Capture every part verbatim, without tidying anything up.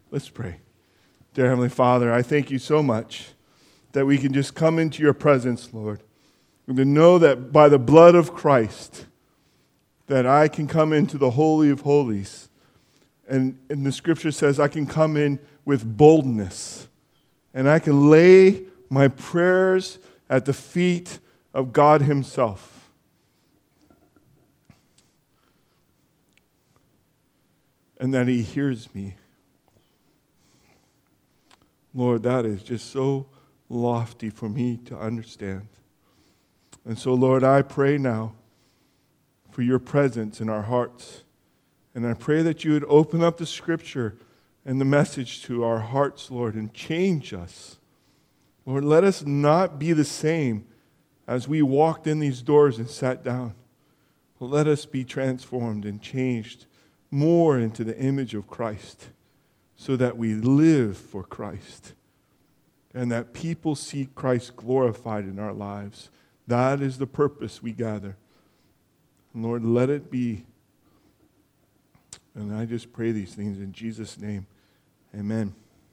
Let's pray. Dear Heavenly Father, I thank you so much that we can just come into your presence, Lord, and to know that by the blood of Christ, that I can come into the Holy of Holies. And, and the Scripture says I can come in with boldness, and I can lay my prayers at the feet of God Himself. And that He hears me. Lord, that is just so lofty for me to understand. And so, Lord, I pray now for your presence in our hearts. And I pray that you would open up the Scripture and the message to our hearts, Lord, and change us. Lord, let us not be the same as we walked in these doors and sat down. But let us be transformed and changed more into the image of Christ, so that we live for Christ and that people see Christ glorified in our lives. That is the purpose we gather. And Lord, let it be. And I just pray these things in Jesus' name. Amen.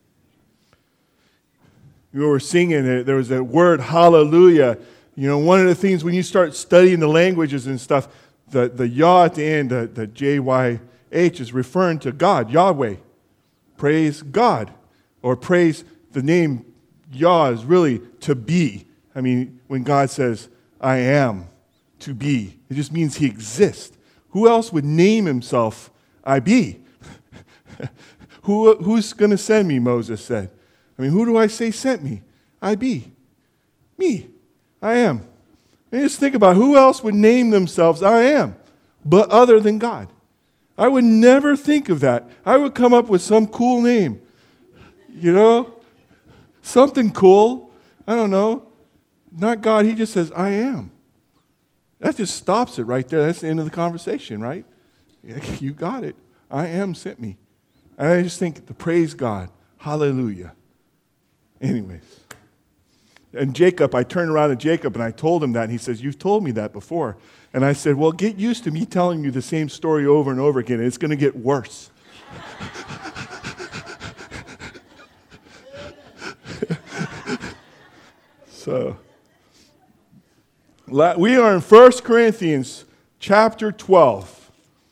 You know, we're singing it. There was that word, hallelujah. You know, one of the things when you start studying the languages and stuff, the, the Yah at the end, the, the J Y H is referring to God, Yahweh. Praise God. Or praise the name Yah is really to be. I mean, when God says, I am to be, it just means He exists. Who else would name Himself I be? Who, who's going to send me, Moses said. I mean, who do I say sent me? I be. Me. I am. And just think about who else would name themselves I am, but other than God. I would never think of that. I would come up with some cool name. You know? Something cool. I don't know. Not God. He just says, I am. That just stops it right there. That's the end of the conversation, right? You got it. I am sent me. And I just think, to praise God. Hallelujah. Anyways. And Jacob, I turned around to Jacob and I told him that. And he says, you've told me that before. And I said, well, get used to me telling you the same story over and over again. It's going to get worse. So, we are in First Corinthians chapter twelve.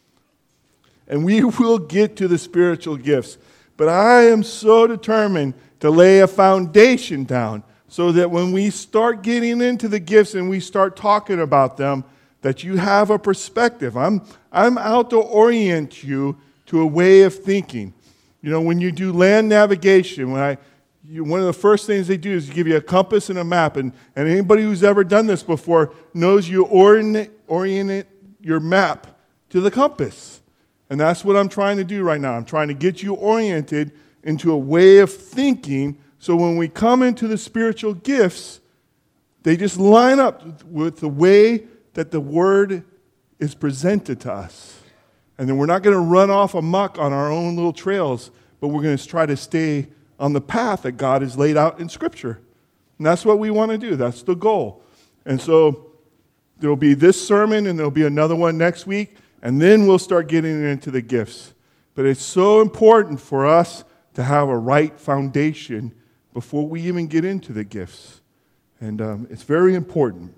And we will get to the spiritual gifts. But I am so determined to lay a foundation down so that when we start getting into the gifts and we start talking about them, that you have a perspective. I'm, I'm out to orient you to a way of thinking. You know, when you do land navigation, when I, you, one of the first things they do is give you a compass and a map. And, and anybody who's ever done this before knows you orient, orient your map to the compass. And that's what I'm trying to do right now. I'm trying to get you oriented into a way of thinking so when we come into the spiritual gifts, they just line up with the way that the Word is presented to us. And then we're not going to run off amok on our own little trails, but we're going to try to stay on the path that God has laid out in Scripture. And that's what we want to do. That's the goal. And so there will be this sermon, and there will be another one next week, and then we'll start getting into the gifts. But it's so important for us to have a right foundation before we even get into the gifts. And um, it's very important.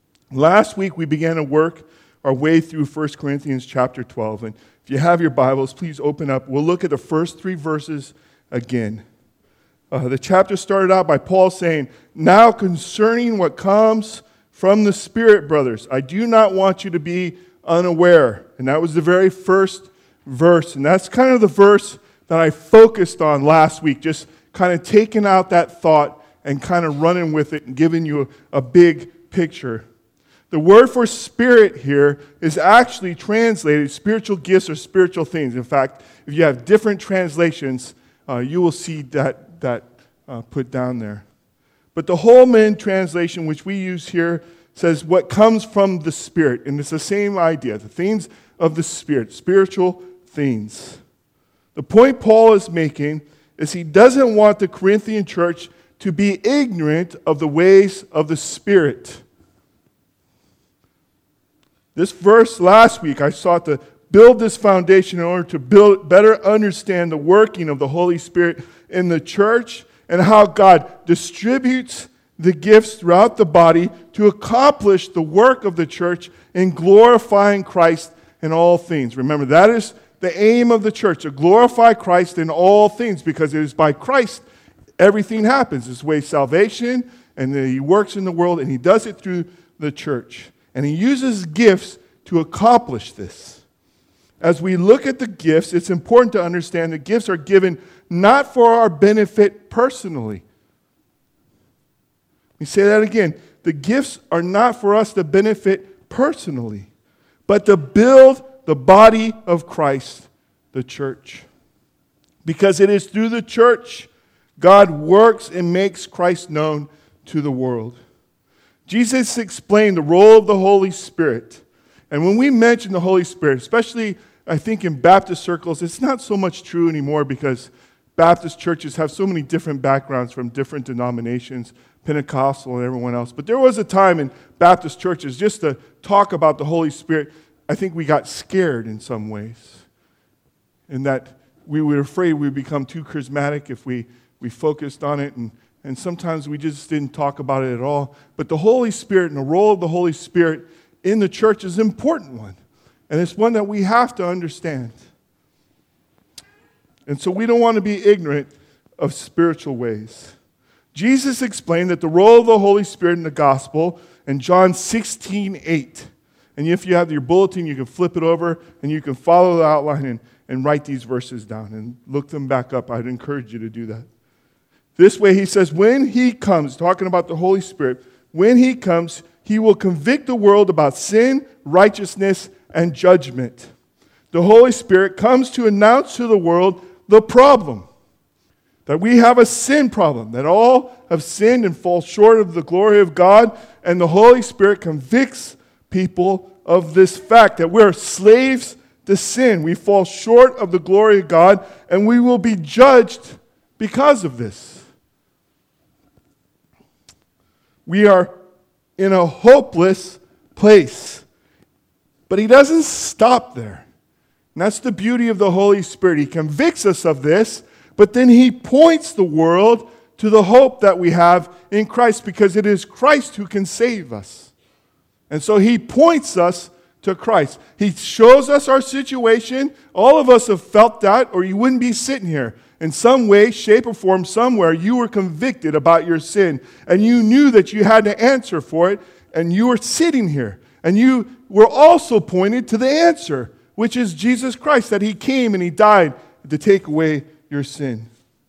Last week, we began to work our way through First Corinthians chapter twelve. And if you have your Bibles, please open up. We'll look at the first three verses again. Uh, the chapter started out by Paul saying, now concerning what comes from the Spirit, brothers, I do not want you to be unaware. And that was the very first verse. And that's kind of the verse that I focused on last week, just kind of taking out that thought and kind of running with it and giving you a, a big picture. The word for spirit here is actually translated spiritual gifts or spiritual things. In fact, if you have different translations, uh, you will see that, that uh, put down there. But the Holman translation, which we use here, says what comes from the Spirit. And it's the same idea, the things of the Spirit, spiritual things. The point Paul is making is he doesn't want the Corinthian church to be ignorant of the ways of the Spirit. This verse last week, I sought to build this foundation in order to build, better understand the working of the Holy Spirit in the church and how God distributes the gifts throughout the body to accomplish the work of the church in glorifying Christ in all things. Remember, that is the aim of the church, to glorify Christ in all things, because it is by Christ everything happens. This way salvation, and He works in the world, and He does it through the church. And He uses gifts to accomplish this. As we look at the gifts, it's important to understand that gifts are given not for our benefit personally. Let me say that again. The gifts are not for us to benefit personally, but to build the body of Christ, the church. Because it is through the church God works and makes Christ known to the world. Jesus explained the role of the Holy Spirit. And when we mention the Holy Spirit, especially I think in Baptist circles, it's not so much true anymore because Baptist churches have so many different backgrounds from different denominations, Pentecostal and everyone else. But there was a time in Baptist churches just to talk about the Holy Spirit, I think we got scared in some ways. In that we were afraid we'd become too charismatic if we, we focused on it. And, and sometimes we just didn't talk about it at all. But the Holy Spirit and the role of the Holy Spirit in the church is an important one. And it's one that we have to understand. And so we don't want to be ignorant of spiritual ways. Jesus explained that the role of the Holy Spirit in the gospel in John sixteen eight. And if you have your bulletin, you can flip it over and you can follow the outline and, and write these verses down and look them back up. I'd encourage you to do that. This way he says, when He comes, talking about the Holy Spirit, when He comes, He will convict the world about sin, righteousness, and judgment. The Holy Spirit comes to announce to the world the problem. That we have a sin problem. That all have sinned and fall short of the glory of God. And the Holy Spirit convicts people of this fact. That we're slaves to sin. We fall short of the glory of God. And we will be judged because of this. We are in a hopeless place. But He doesn't stop there. And that's the beauty of the Holy Spirit. He convicts us of this, but then He points the world to the hope that we have in Christ, because it is Christ who can save us. And so He points us to Christ. He shows us our situation. All of us have felt that, or you wouldn't be sitting here. In some way, shape, or form, somewhere, you were convicted about your sin, and you knew that you had to answer for it, and you were sitting here. And you were also pointed to the answer, which is Jesus Christ, that He came and He died to take away your sin.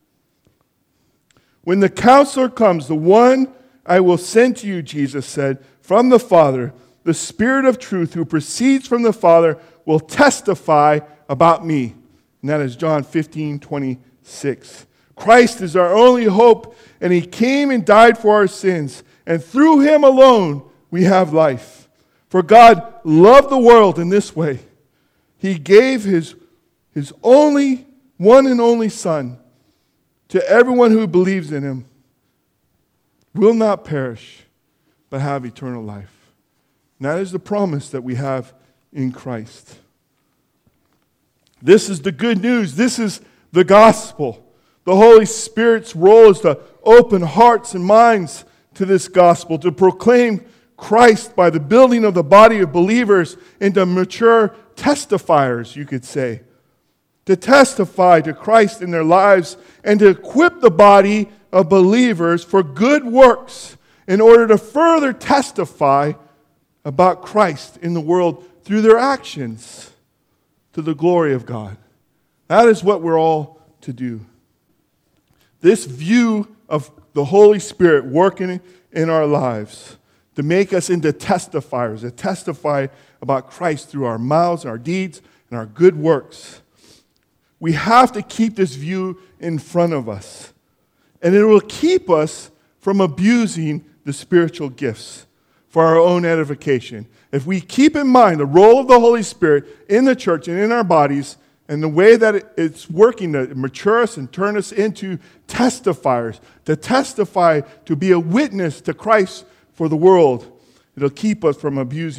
When the Counselor comes, the one I will send to you, Jesus said, from the Father, the Spirit of truth who proceeds from the Father will testify about me. And that is John fifteen twenty-six. Christ is our only hope, and He came and died for our sins. And through Him alone, we have life. For God loved the world in this way. He gave His, His only, one and only Son to everyone who believes in Him. Will not perish, but have eternal life. And that is the promise that we have in Christ. This is the good news. This is the gospel. The Holy Spirit's role is to open hearts and minds to this gospel, to proclaim Christ by the building of the body of believers into mature testifiers, you could say. To testify to Christ in their lives and to equip the body of believers for good works in order to further testify about Christ in the world through their actions to the glory of God. That is what we're all to do. This view of the Holy Spirit working in our lives to make us into testifiers, to testify about Christ through our mouths, our deeds, and our good works. We have to keep this view in front of us. And it will keep us from abusing the spiritual gifts for our own edification. If we keep in mind the role of the Holy Spirit in the church and in our bodies, and the way that it's working to mature us and turn us into testifiers, to testify, to be a witness to Christ for the world, it'll keep us from abusing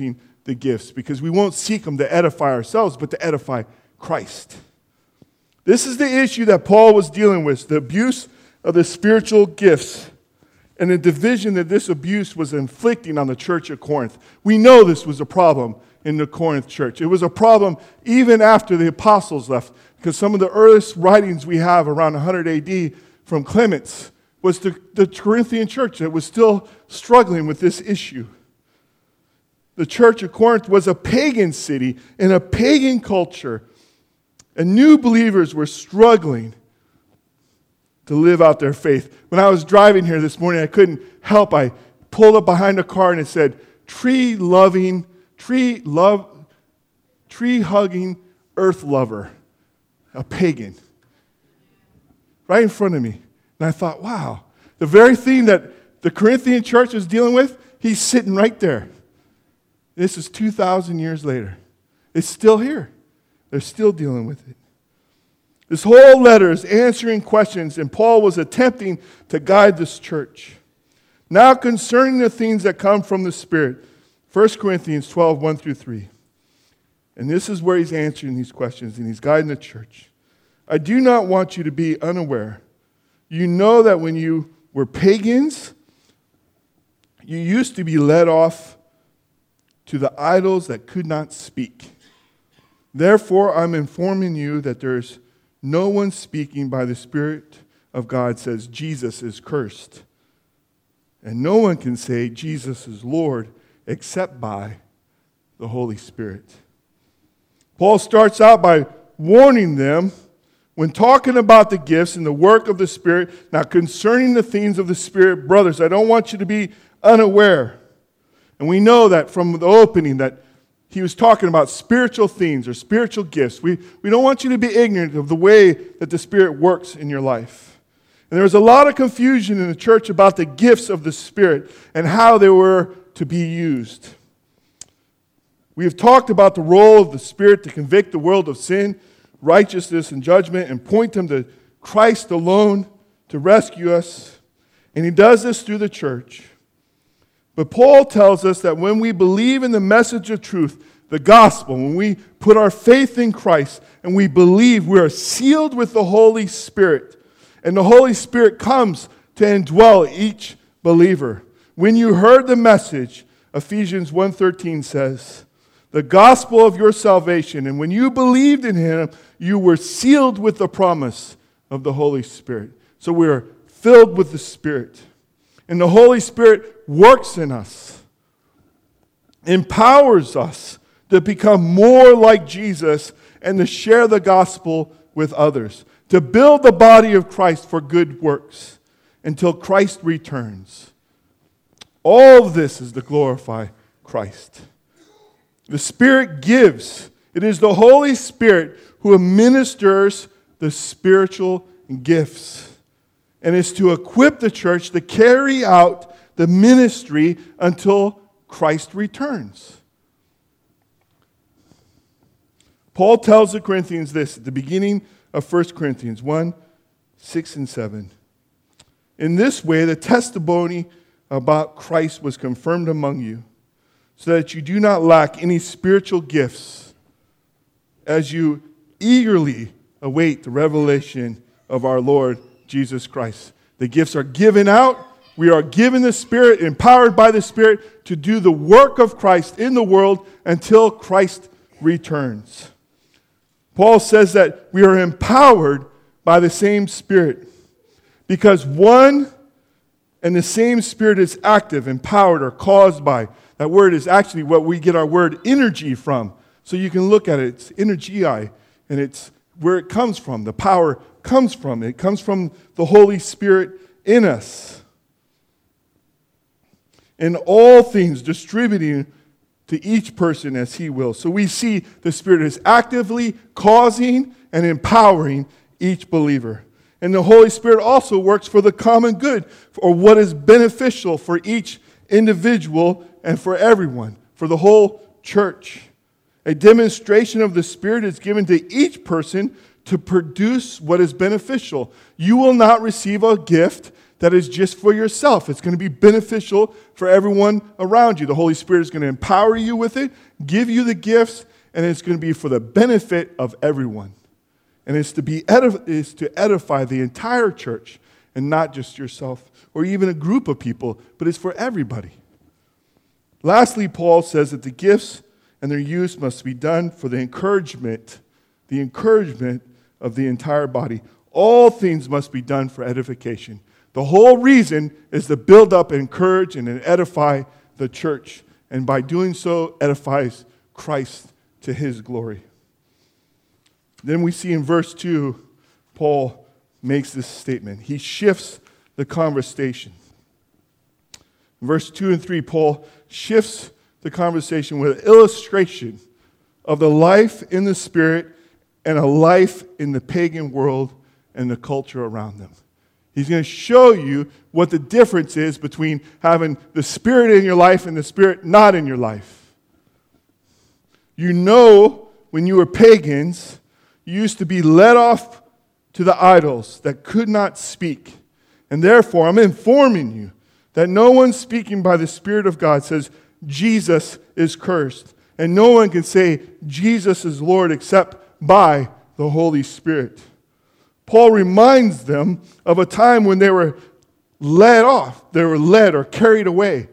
the gifts because we won't seek them to edify ourselves, but to edify Christ. This is the issue that Paul was dealing with, the abuse of the spiritual gifts and the division that this abuse was inflicting on the church at Corinth. We know this was a problem in the Corinth church. It was a problem even after the apostles left, because some of the earliest writings we have around one hundred A D from Clemens was the, the Corinthian church that was still struggling with this issue. The church of Corinth was a pagan city in a pagan culture, and new believers were struggling to live out their faith. When I was driving here this morning, I couldn't help. I pulled up behind a car and it said, tree loving, tree love, tree hugging earth lover, a pagan, right in front of me. And I thought, wow, the very thing that the Corinthian church was dealing with, he's sitting right there. This is two thousand years later. It's still here. They're still dealing with it. This whole letter is answering questions, and Paul was attempting to guide this church. Now concerning the things that come from the Spirit, First Corinthians twelve, one through three. And this is where he's answering these questions, and he's guiding the church. I do not want you to be unaware. You know that when you were pagans, you used to be led off to the idols that could not speak. Therefore, I'm informing you that there's no one speaking by the Spirit of God says Jesus is cursed. And no one can say Jesus is Lord except by the Holy Spirit. Paul starts out by warning them when talking about the gifts and the work of the Spirit. Now, concerning the things of the Spirit, brothers, I don't want you to be unaware. And we know that from the opening that he was talking about spiritual things or spiritual gifts. We, we don't want you to be ignorant of the way that the Spirit works in your life. And there was a lot of confusion in the church about the gifts of the Spirit and how they were to be used. We have talked about the role of the Spirit to convict the world of sin, righteousness, and judgment, and point them to Christ alone to rescue us. And he does this through the church. But Paul tells us that when we believe in the message of truth, the gospel, when we put our faith in Christ and we believe, we are sealed with the Holy Spirit. And the Holy Spirit comes to indwell each believer. When you heard the message, Ephesians one thirteen says, the gospel of your salvation, and when you believed in him, you were sealed with the promise of the Holy Spirit. So we are filled with the Spirit. And the Holy Spirit works in us, empowers us to become more like Jesus and to share the gospel with others, to build the body of Christ for good works until Christ returns. All of this is to glorify Christ. The Spirit gives. It is the Holy Spirit who administers the spiritual gifts, and is to equip the church to carry out the ministry until Christ returns. Paul tells the Corinthians this at the beginning of First Corinthians one, six and seven. In this way, the testimony about Christ was confirmed among you, so that you do not lack any spiritual gifts as you eagerly await the revelation of our Lord Jesus Christ. The gifts are given out. We are given the Spirit, empowered by the Spirit, to do the work of Christ in the world until Christ returns. Paul says that we are empowered by the same Spirit because one and the same Spirit is active, empowered, or caused by. That word is actually what we get our word energy from. So you can look at it. It's energii, and it's where it comes from. The power comes from. It comes from the Holy Spirit in us. In all things distributing to each person as he will. So we see the Spirit is actively causing and empowering each believer. And the Holy Spirit also works for the common good, or what is beneficial for each individual and for everyone, for the whole church. A demonstration of the Spirit is given to each person to produce what is beneficial. You will not receive a gift that is just for yourself. It's going to be beneficial for everyone around you. The Holy Spirit is going to empower you with it, give you the gifts, and it's going to be for the benefit of everyone. And it's to be edif- it's to edify the entire church and not just yourself or even a group of people, but it's for everybody. Lastly, Paul says that the gifts and their use must be done for the encouragement, the encouragement of the entire body. All things must be done for edification. The whole reason is to build up, encourage, and edify the church. And by doing so, edifies Christ to his glory. Then we see in verse two, Paul makes this statement. He shifts the conversation. In verse two and three, Paul shifts the conversation with an illustration of the life in the Spirit and a life in the pagan world and the culture around them. He's going to show you what the difference is between having the Spirit in your life and the Spirit not in your life. You know, when you were pagans, you used to be led off to the idols that could not speak. And therefore, I'm informing you that no one speaking by the Spirit of God says, Jesus is cursed. And no one can say, Jesus is Lord, except by the Holy Spirit. Paul reminds them of a time when they were led off. They were led or carried away.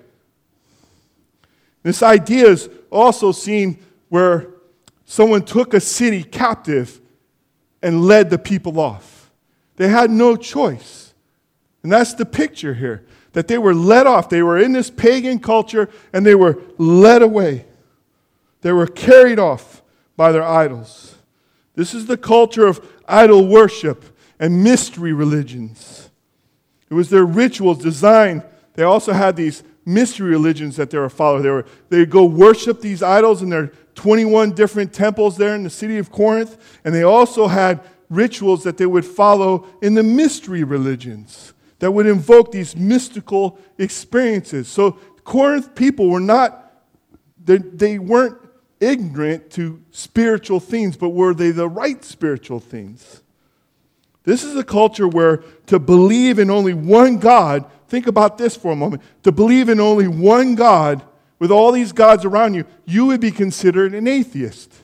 This idea is also seen where someone took a city captive and led the people off. They had no choice. And that's the picture here, that they were led off. They were in this pagan culture and they were led away. They were carried off by their idols. This is the culture of idol worship and mystery religions. It was their rituals designed. They also had these mystery religions that they were following. They were they'd go worship these idols in their twenty-one different temples there in the city of Corinth, and they also had rituals that they would follow in the mystery religions that would invoke these mystical experiences. So Corinth people were not, they, they weren't ignorant to spiritual things, but were they the right spiritual things? This is a culture where to believe in only one God, think about this for a moment, to believe in only one God with all these gods around you, you would be considered an atheist.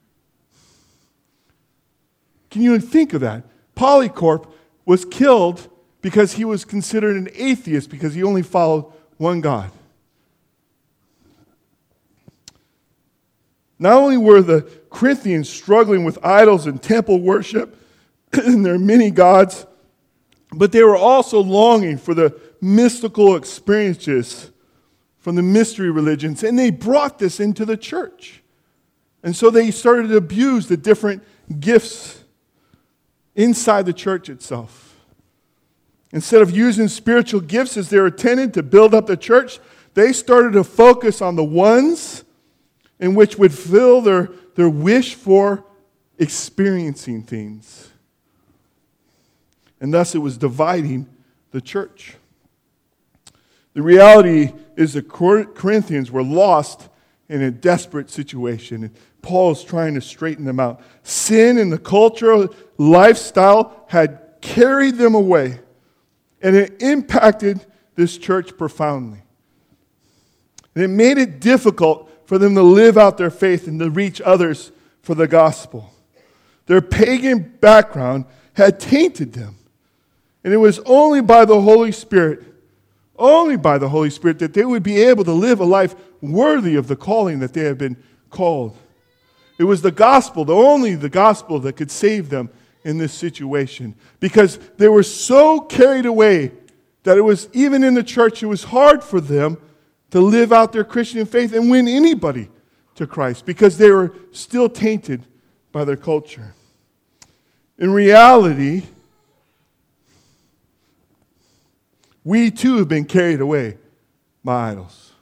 Can you even think of that? Polycarp was killed because he was considered an atheist because he only followed one God. Not only were the Corinthians struggling with idols and temple worship and their many gods, but they were also longing for the mystical experiences from the mystery religions, and they brought this into the church. And so they started to abuse the different gifts inside the church itself. Instead of using spiritual gifts as they were intended to build up the church, they started to focus on the ones in which would fill their, their wish for experiencing things. And thus it was dividing the church. The reality is the Corinthians were lost in a desperate situation. And Paul is trying to straighten them out. Sin and the cultural lifestyle had carried them away. And it impacted this church profoundly. And it made it difficult for them to live out their faith and to reach others for the gospel. Their pagan background had tainted them. And it was only by the Holy Spirit, only by the Holy Spirit, that they would be able to live a life worthy of the calling that they had been called. It was the gospel, the only the gospel that could save them in this situation. Because they were so carried away that it was, even in the church, it was hard for them to live out their Christian faith and win anybody to Christ because they were still tainted by their culture. In reality, we too have been carried away by idols.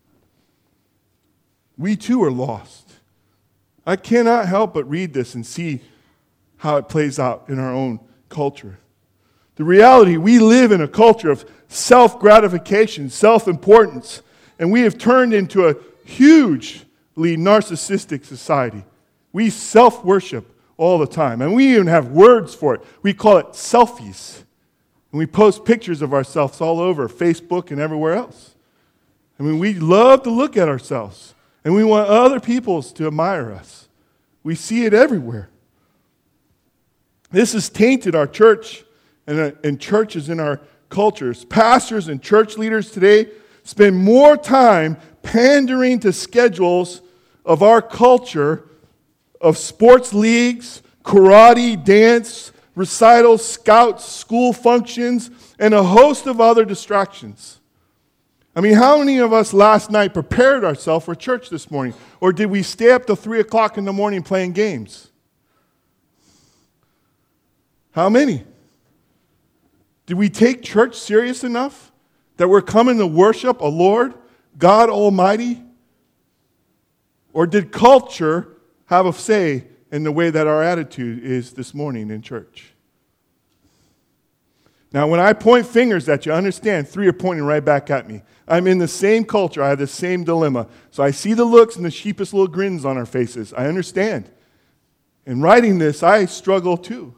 We too are lost. I cannot help but read this and see how it plays out in our own culture. The reality, we live in a culture of self-gratification, self-importance, and we have turned into a hugely narcissistic society. We self-worship all the time, and we even have words for it. We call it selfies. And we post pictures of ourselves all over Facebook and everywhere else. I mean, we love to look at ourselves. And we want other people to admire us. We see it everywhere. This has tainted our church and, uh, and churches in our cultures. Pastors and church leaders today spend more time pandering to schedules of our culture of sports leagues, karate, dance, recitals, scouts, school functions, and a host of other distractions. I mean, how many of us last night prepared ourselves for church this morning? Or did we stay up till three o'clock in the morning playing games? How many? Did we take church serious enough that we're coming to worship a Lord, God Almighty? Or did culture have a say in the way that our attitude is this morning in church? Now, when I point fingers at you, understand, three are pointing right back at me. I'm in the same culture. I have the same dilemma. So I see the looks and the sheepish little grins on our faces. I understand. In writing this, I struggle too.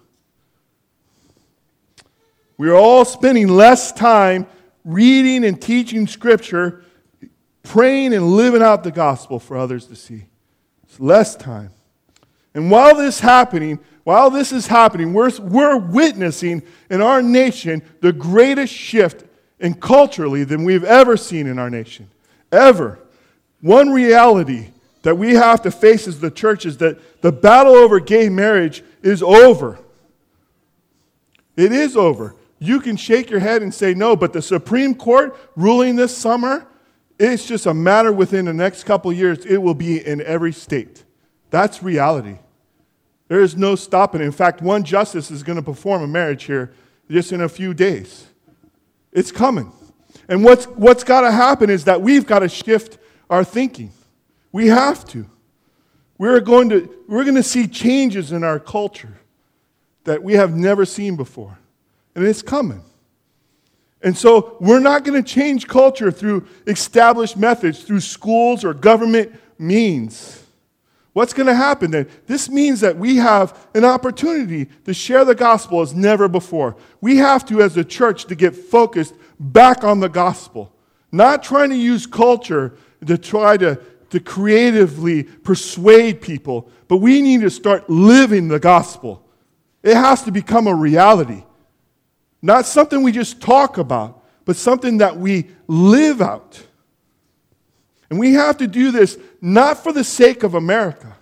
We are all spending less time reading and teaching Scripture, praying and living out the gospel for others to see. It's less time. And while this happening, while this is happening, we're, we're witnessing in our nation the greatest shift in culturally than we've ever seen in our nation. Ever. One reality that we have to face as the church is that the battle over gay marriage is over. It is over. You can shake your head and say no, but the Supreme Court ruling this summer, it's just a matter within the next couple of years. It will be in every state. That's reality. There is no stopping it. In fact, one justice is going to perform a marriage here just in a few days. It's coming. And what's, what's got to happen is that we've got to shift our thinking. We have to. We're going to, we're going to see changes in our culture that we have never seen before. And it's coming. And so we're not going to change culture through established methods, through schools or government means. What's going to happen then? This means that we have an opportunity to share the gospel as never before. We have to, as a church, to get focused back on the gospel. Not trying to use culture to try to, to creatively persuade people, but we need to start living the gospel. It has to become a reality. Not something we just talk about, but something that we live out. And we have to do this not for the sake of America,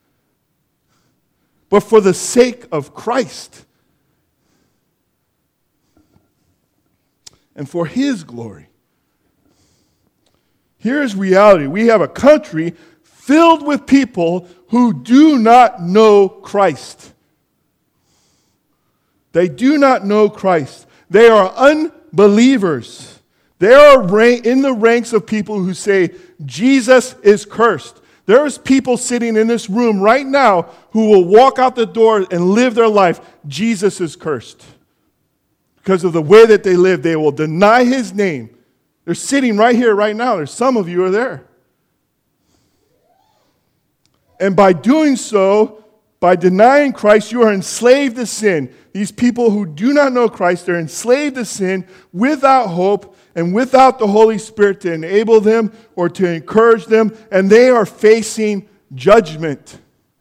but for the sake of Christ and for His glory. Here's reality. We have a country filled with people who do not know Christ. They do not know Christ. They are unbelievers. They are in the ranks of people who say, Jesus is cursed. There's people sitting in this room right now who will walk out the door and live their life. Jesus is cursed. Because of the way that they live, they will deny His name. They're sitting right here, right now. There's some of you are there. And by doing so, by denying Christ, you are enslaved to sin. These people who do not know Christ, they're enslaved to sin without hope and without the Holy Spirit to enable them or to encourage them, and they are facing judgment.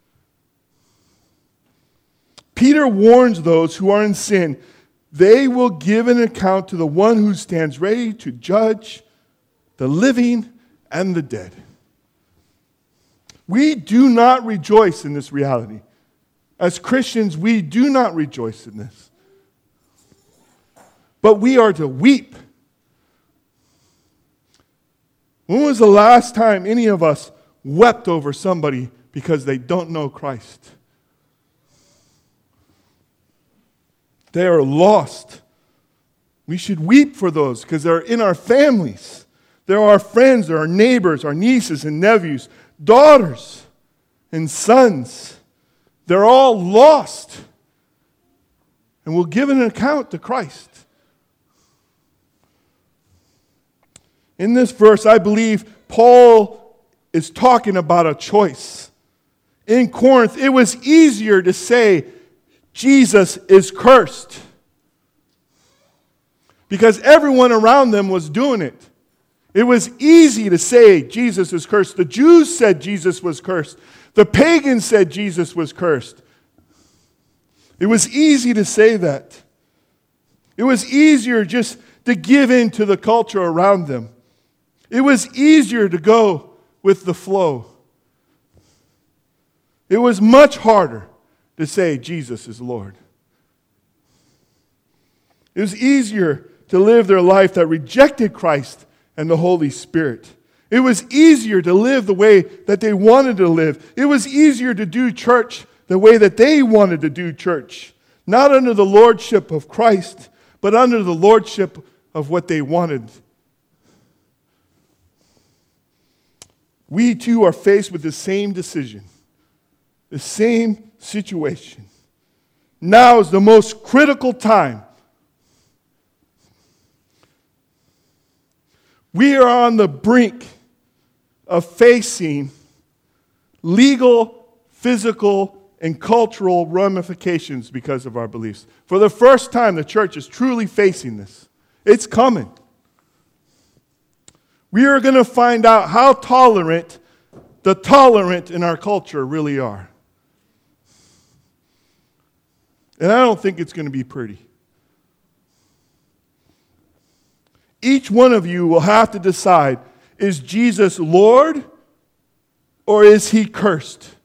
Peter warns those who are in sin, they will give an account to the one who stands ready to judge the living and the dead. We do not rejoice in this reality. As Christians, we do not rejoice in this. But we are to weep. When was the last time any of us wept over somebody because they don't know Christ? They are lost. We should weep for those because they're in our families. They're our friends, they're our neighbors, our nieces and nephews, daughters and sons. They're all lost. And we'll give an account to Christ. In this verse, I believe Paul is talking about a choice. In Corinth, it was easier to say, Jesus is cursed. because everyone around them was doing it. It was easy to say Jesus is cursed. The Jews said Jesus was cursed. The pagans said Jesus was cursed. It was easy to say that. It was easier just to give in to the culture around them. It was easier to go with the flow. It was much harder to say Jesus is Lord. It was easier to live their life that rejected Christ and the Holy Spirit. It was easier to live the way that they wanted to live. It was easier to do church the way that they wanted to do church. Not under the lordship of Christ, but under the lordship of what they wanted. We too are faced with the same decision, the same situation. Now is the most critical time. We are on the brink of facing legal, physical, and cultural ramifications because of our beliefs. For the first time, the church is truly facing this. It's coming. We are going to find out how tolerant the tolerant in our culture really are. And I don't think it's going to be pretty. Each one of you will have to decide, is Jesus Lord or is he cursed?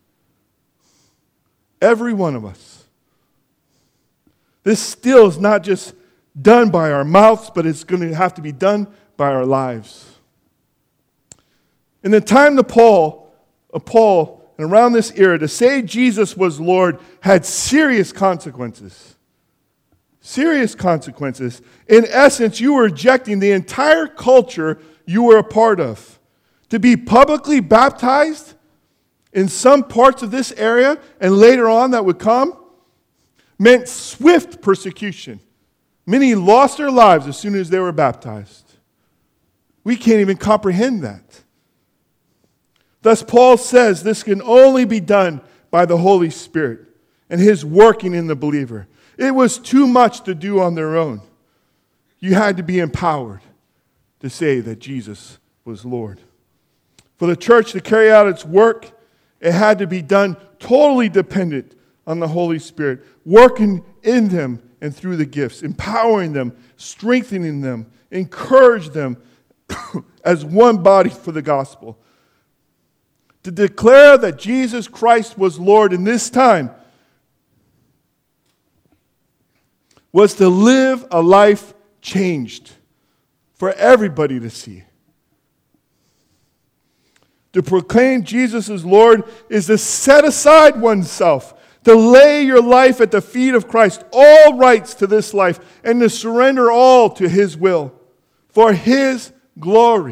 Every one of us. This still is not just done by our mouths, but it's going to have to be done by our lives. In the time of Paul, of Paul, and around this era, to say Jesus was Lord had serious consequences. Serious consequences. In essence, you were rejecting the entire culture you were a part of. To be publicly baptized in some parts of this area, and later on that would come, meant swift persecution. Many lost their lives as soon as they were baptized. We can't even comprehend that. Thus, Paul says this can only be done by the Holy Spirit and his working in the believer. It was too much to do on their own. You had to be empowered to say that Jesus was Lord. For the church to carry out its work, it had to be done totally dependent on the Holy Spirit, working in them and through the gifts, empowering them, strengthening them, encourage them as one body for the gospel. To declare that Jesus Christ was Lord in this time was to live a life changed for everybody to see. To proclaim Jesus as Lord is to set aside oneself, to lay your life at the feet of Christ, all rights to this life, and to surrender all to his will for his glory.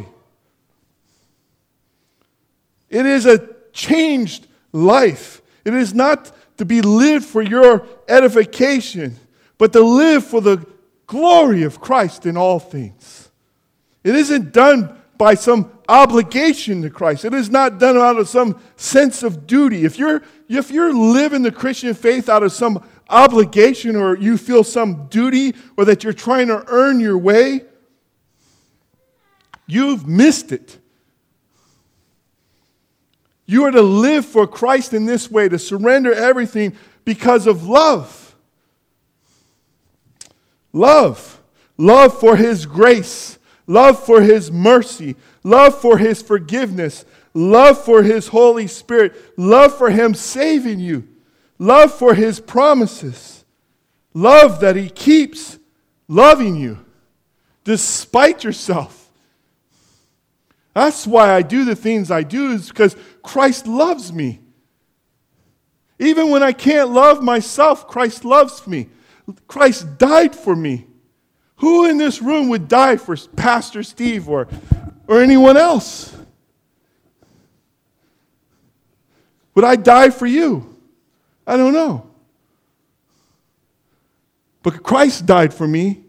It is a changed life. It is not to be lived for your edification, but to live for the glory of Christ in all things. It isn't done by some obligation to Christ. It is not done out of some sense of duty. If you're, if you're living the Christian faith out of some obligation, or you feel some duty, or that you're trying to earn your way, you've missed it. You are to live for Christ in this way, to surrender everything because of love. Love. Love for his grace. Love for his mercy. Love for his forgiveness. Love for his Holy Spirit. Love for him saving you. Love for his promises. Love that he keeps loving you despite yourself. That's why I do the things I do, is because Christ loves me. Even when I can't love myself, Christ loves me. Christ died for me. Who in this room would die for Pastor Steve or, or anyone else? Would I die for you? I don't know. But Christ died for me.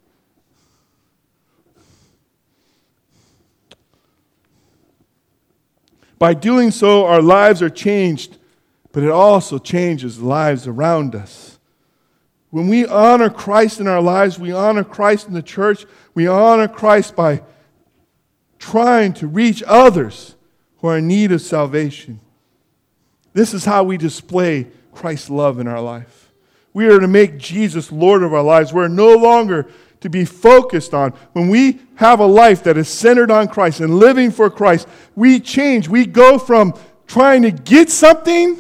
By doing so, our lives are changed, but it also changes the lives around us. When we honor Christ in our lives, we honor Christ in the church, we honor Christ by trying to reach others who are in need of salvation. This is how we display Christ's love in our life. We are to make Jesus Lord of our lives. We're no longer to be focused on. When we have a life that is centered on Christ and living for Christ, we change. We go from trying to get something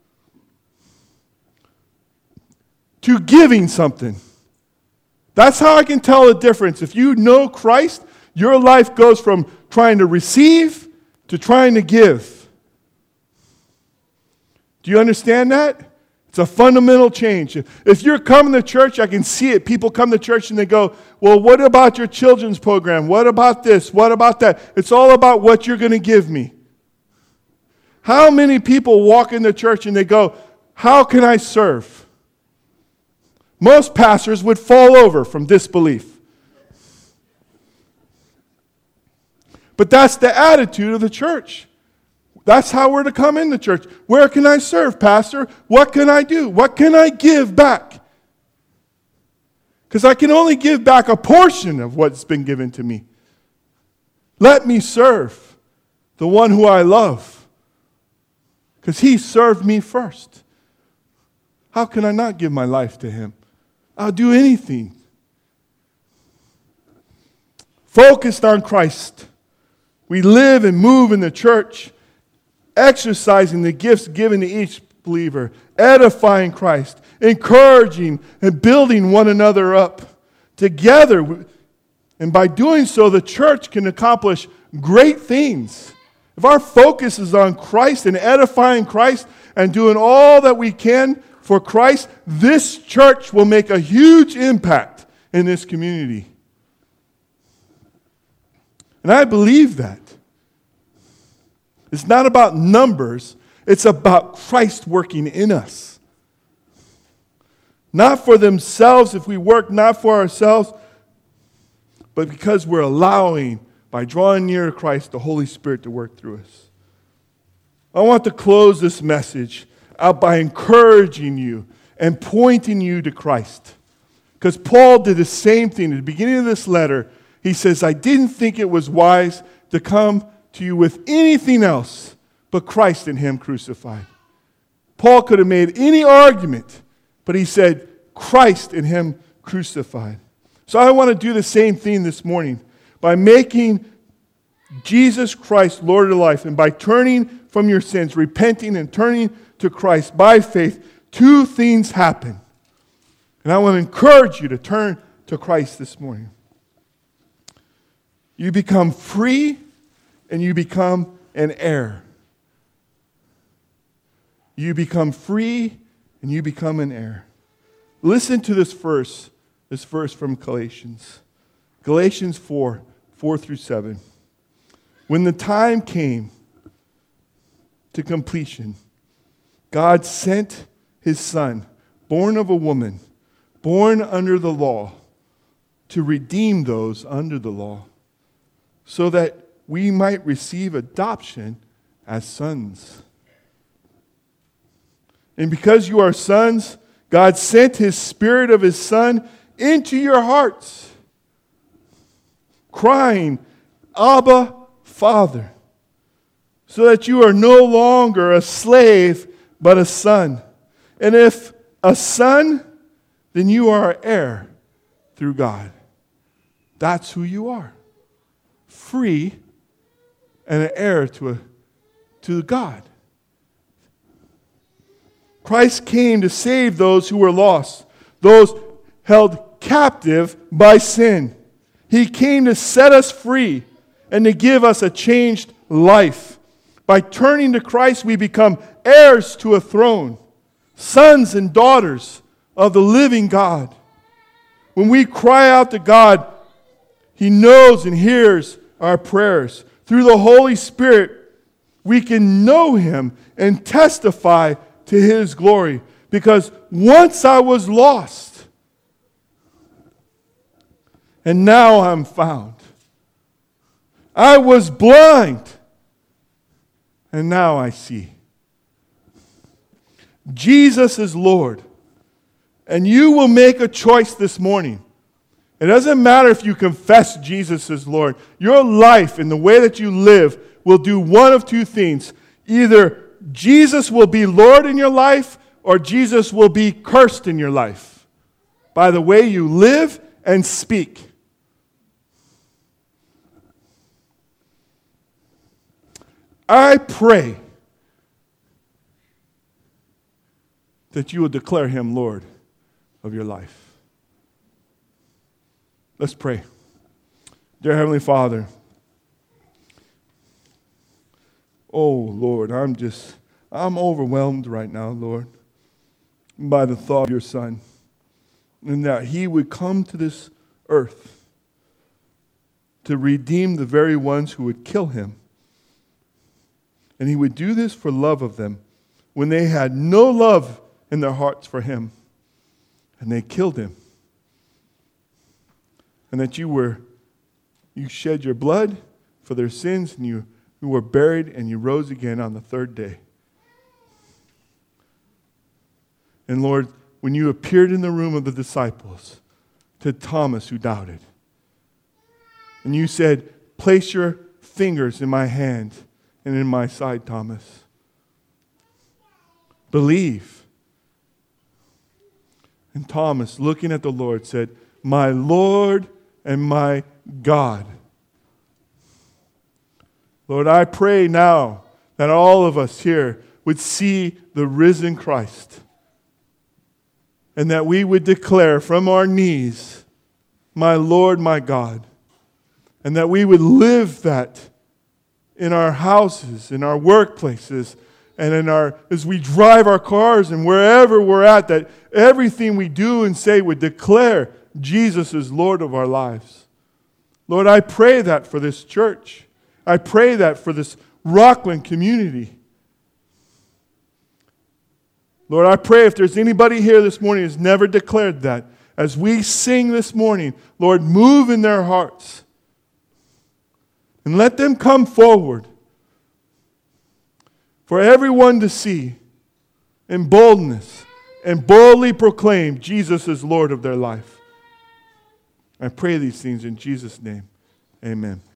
to giving something. That's how I can tell the difference. If you know Christ, your life goes from trying to receive to trying to give. Do you understand that? It's a fundamental change. If you're coming to church, I can see it. People come to church and they go, well, what about your children's program? What about this? What about that? It's all about what you're going to give me. How many people walk into church and they go, how can I serve? Most pastors would fall over from disbelief. But that's the attitude of the church. That's how we're to come into church. Where can I serve, Pastor? What can I do? What can I give back? Because I can only give back a portion of what's been given to me. Let me serve the one who I love. Because he served me first. How can I not give my life to him? I'll do anything. Focused on Christ. We live and move in the church, exercising the gifts given to each believer, edifying Christ, encouraging and building one another up together. And by doing so, the church can accomplish great things. If our focus is on Christ and edifying Christ and doing all that we can for Christ, this church will make a huge impact in this community. And I believe that. It's not about numbers. It's about Christ working in us. Not for themselves if we work, not for ourselves, but because we're allowing, by drawing near to Christ, the Holy Spirit to work through us. I want to close this message out by encouraging you and pointing you to Christ. Because Paul did the same thing. At the beginning of this letter, he says, I didn't think it was wise to come to you with anything else but Christ and him crucified. Paul could have made any argument, but he said, Christ and him crucified. So I want to do the same thing this morning by making Jesus Christ Lord of life and by turning from your sins, repenting and turning to Christ by faith, two things happen. And I want to encourage you to turn to Christ this morning. You become free and you become an heir. You become free and you become an heir. Listen to this verse, this verse from Galatians. Galatians four, four through seven. When the time came to completion, God sent his Son, born of a woman, born under the law, to redeem those under the law, so that we might receive adoption as sons. And because you are sons, God sent his Spirit of his Son into your hearts, crying, Abba, Father, so that you are no longer a slave, but a son. And if a son, then you are an heir through God. That's who you are. Free and an heir to, a, to God. Christ came to save those who were lost, those held captive by sin. He came to set us free and to give us a changed life. By turning to Christ, we become heirs to a throne, sons and daughters of the living God. When we cry out to God, he knows and hears our prayers. Through the Holy Spirit, we can know him and testify to his glory. Because once I was lost, and now I'm found. I was blind, and now I see. Jesus is Lord. And you will make a choice this morning. It doesn't matter if you confess Jesus as Lord. Your life and the way that you live will do one of two things. Either Jesus will be Lord in your life, or Jesus will be cursed in your life by the way you live and speak. I pray that you will declare him Lord of your life. Let's pray. Dear Heavenly Father, oh Lord, I'm just, I'm overwhelmed right now, Lord, by the thought of your Son, and that he would come to this earth to redeem the very ones who would kill him. And he would do this for love of them when they had no love in their hearts for him. And they killed him. And that you were, you shed your blood for their sins, and you, you were buried, and you rose again on the third day. And Lord, when you appeared in the room of the disciples to Thomas who doubted, and you said, place your fingers in my hand and in my side, Thomas. Believe. And Thomas, looking at the Lord, said, my Lord and my God. Lord, I pray now that all of us here would see the risen Christ, and that we would declare from our knees, my Lord, my God, and that we would live that in our houses, in our workplaces, and in our as we drive our cars and wherever we're at, that everything we do and say would declare Jesus is Lord of our lives. Lord, I pray that for this church. I pray that for this Rockland community. Lord, I pray if there's anybody here this morning who's never declared that, as we sing this morning, Lord, move in their hearts. And let them come forward for everyone to see in boldness and boldly proclaim Jesus is Lord of their life. I pray these things in Jesus' name. Amen.